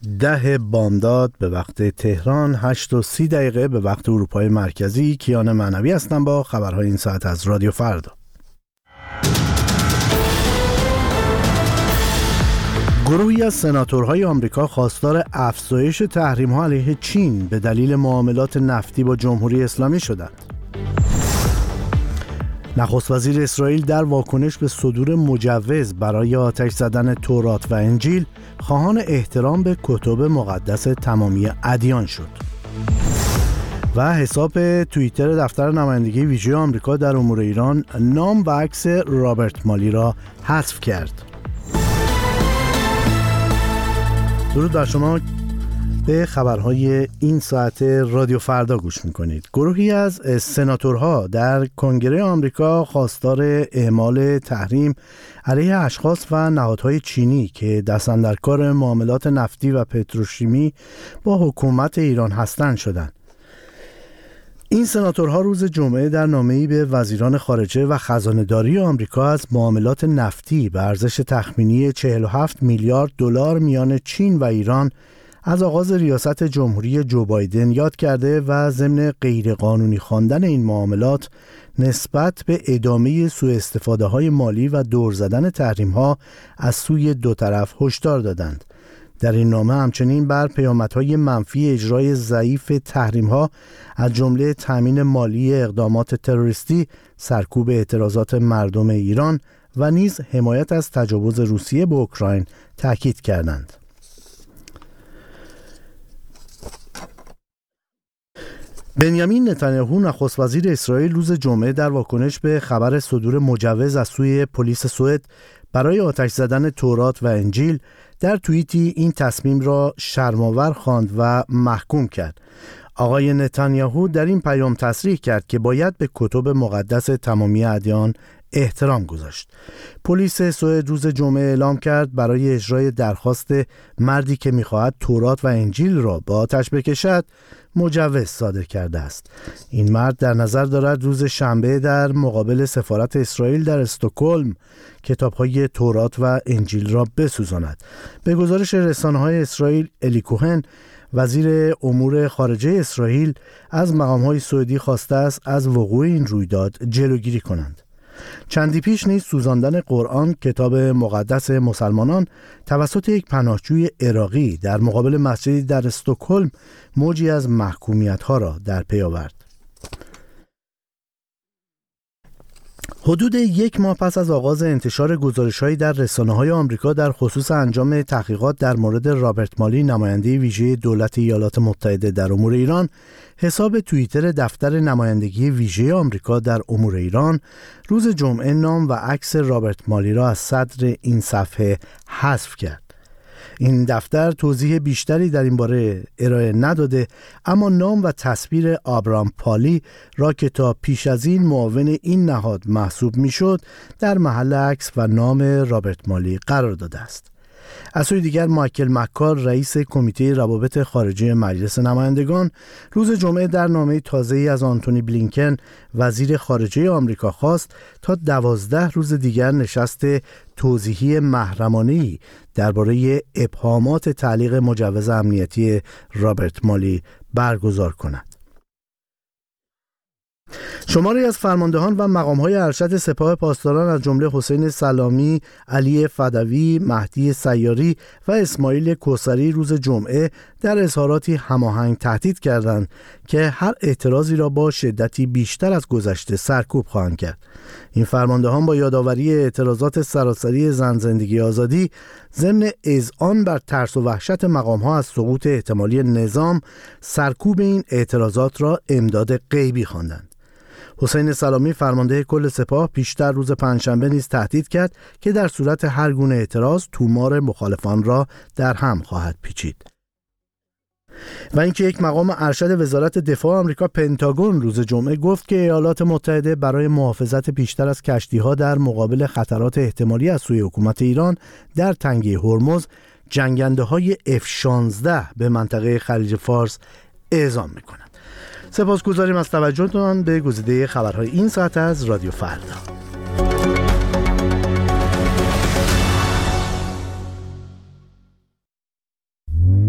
10 بامداد به وقت تهران، 8:30 به وقت اروپای مرکزی. کیان معنوی هستم با خبرهای این ساعت از رادیو فردا. گروهی از سناتورهای آمریکا خواستار افزایش تحریم‌ها علیه چین به دلیل معاملات نفتی با جمهوری اسلامی شدند. نخست وزیر اسرائیل در واکنش به صدور مجوز برای آتش زدن تورات و انجیل خواهان احترام به کتب مقدس تمامی ادیان شد. و حساب توییتر دفتر نمایندگی ویژه آمریکا در امور ایران نام و عکس رابرت مالی را حذف کرد. درود بر شما. به خبرهای این ساعت رادیو فردا گوش میکنید. گروهی از سناتورها در کنگره آمریکا خواستار اعمال تحریم علیه اشخاص و نهادهای چینی که دست‌اندرکار معاملات نفتی و پتروشیمی با حکومت ایران هستند شدند. این سناتورها روز جمعه در نامه‌ای به وزیران خارجه و خزانه‌داری آمریکا از معاملات نفتی به ارزش تخمینی 47 میلیارد دلار میان چین و ایران از آغاز ریاست جمهوری جو بایدن یاد کرده و ضمن غیرقانونی خواندن این معاملات نسبت به ادامه سوء استفاده‌های مالی و دور زدن تحریم‌ها از سوی دو طرف هشدار دادند. در این نامه همچنین بر پیامدهای منفی اجرای ضعیف تحریم‌ها از جمله تامین مالی اقدامات تروریستی، سرکوب اعتراضات مردم ایران و نیز حمایت از تجاوز روسیه به اوکراین تاکید کردند. بنیامین نتانیاهو نخست وزیر اسرائیل روز جمعه در واکنش به خبر صدور مجوز از سوی پلیس سوئد برای آتش زدن تورات و انجیل در توییتی این تصمیم را شرم‌آور خواند و محکوم کرد. آقای نتانیاهو در این پیام تصریح کرد که باید به کتب مقدس تمامی ادیان احترام گذاشت. پلیس سوئد روز جمعه اعلام کرد برای اجرای درخواست مردی که می‌خواهد تورات و انجیل را به آتش بکشد مجوز صادر کرده است. این مرد در نظر دارد روز شنبه در مقابل سفارت اسرائیل در استکهلم کتاب‌های تورات و انجیل را بسوزاند. به گزارش رسانه‌های اسرائیل، الی کوهن وزیر امور خارجه اسرائیل از مقام‌های سوئدی خواسته است از وقوع این رویداد جلوگیری کنند. چندی پیش نیز سوزاندن قرآن، کتاب مقدس مسلمانان، توسط یک پناهجوی عراقی در مقابل مسجدی در استکهلم موجی از محکومیت‌ها را در پی آورد. حدود 1 ماه پس از آغاز انتشار گزارش‌هایی در رسانه‌های آمریکا در خصوص انجام تحقیقات در مورد رابرت مالی، نماینده ویژه دولت ایالات متحده در امور ایران، حساب توییتر دفتر نمایندگی ویژه آمریکا در امور ایران روز جمعه نام و عکس رابرت مالی را از صدر این صفحه حذف کرد. این دفتر توضیح بیشتری در این باره ارائه نداده، اما نام و تصویر آبرام پالی را که تا پیش از این معاون این نهاد محسوب میشد در محل عکس و نام رابرت مالی قرار داده است. از سوی دیگر مایکل مککار رئیس کمیته روابط خارجه مجلس نمایندگان روز جمعه در نامه تازه‌ای از آنتونی بلینکن وزیر خارجه آمریکا خواست تا 12 روز دیگر نشست توضیحی محرمانه‌ای درباره ابهامات تعلیق مجوز امنیتی رابرت مالی برگزار کند. شماری از فرماندهان و مقام‌های ارشد سپاه پاسداران از جمله حسین سلامی، علی فدوی، مهدی سیاری و اسماعیل کوثری روز جمعه در اظهاراتی هماهنگ تهدید کردند که هر اعتراضی را با شدتی بیشتر از گذشته سرکوب خواهند کرد. این فرماندهان با یادآوری اعتراضات سراسری زن زندگی آزادی ضمن اذعان بر ترس و وحشت مقام‌ها از سقوط احتمالی نظام، سرکوب این اعتراضات را امداد غیبی خواندند. حسین سلامی فرمانده کل سپاه پیشتر روز پنجشنبه نیز تهدید کرد که در صورت هر گونه اعتراض تومار مخالفان را در هم خواهد پیچید. و اینکه یک مقام ارشد وزارت دفاع آمریکا پنتاگون روز جمعه گفت که ایالات متحده برای محافظت بیشتر از کشتی‌ها در مقابل خطرات احتمالی از سوی حکومت ایران در تنگه هرمز جنگنده‌های F-16 به منطقه خلیج فارس اعزام می‌کند. سپاسگزاریم از توجهتان به گزیده خبرهای این ساعت از رادیو فردا.